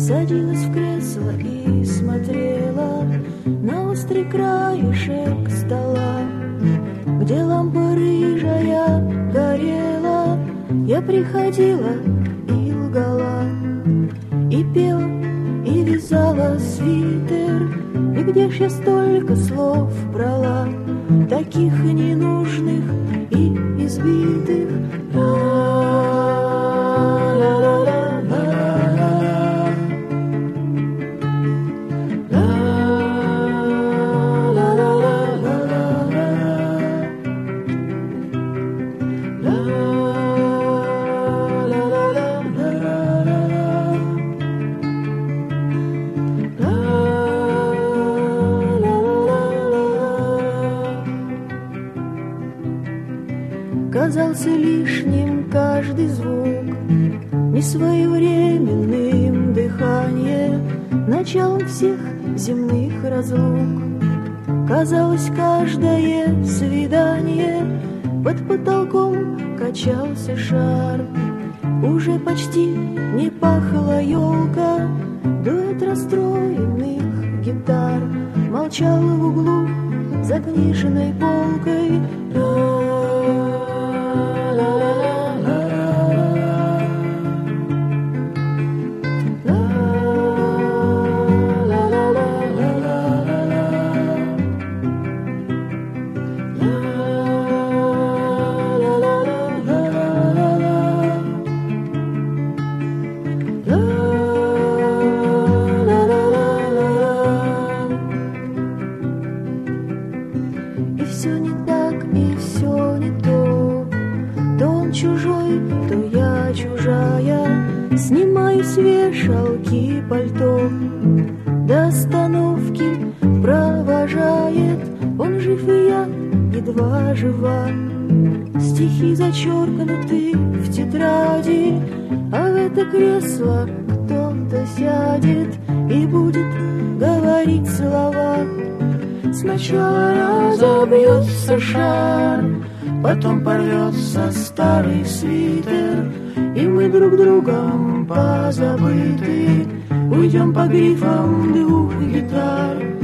садилась в кресло и смотрела на острый краешек стола, где лампа рыжая горела. Я приходила и лгала, и пела, и вязала свитер. И где ж я столько слов брала, таких ненужных и избитых. Казался лишним каждый звук, несвоевременным дыхание, началом всех земных разлук. Казалось, каждое свидание под потолком качался шар. Уже почти не пахла елка, дуэт расстроенных гитар молчал в углу за книжной полкой. И все не так, и все не то. То он чужой, то я чужая. Снимаю с вешалки пальто, до остановки провожает. Он жив, и я едва жива. Стихи зачеркнуты в тетради, а в это кресло кто-то сядет и будет говорить слова. Сначала разобьется шар, потом порвется старый свитер, и мы друг другом позабыты уйдем по грифам двух гитар.